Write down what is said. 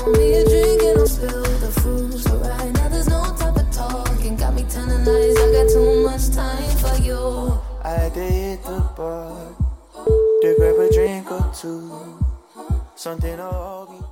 Pour me a drink and I'll spill the fruit. So right now there's no time for talking. Got me telling lies, I got too much time for you. I had to hit the bar to grab a drink or two. Something to hold me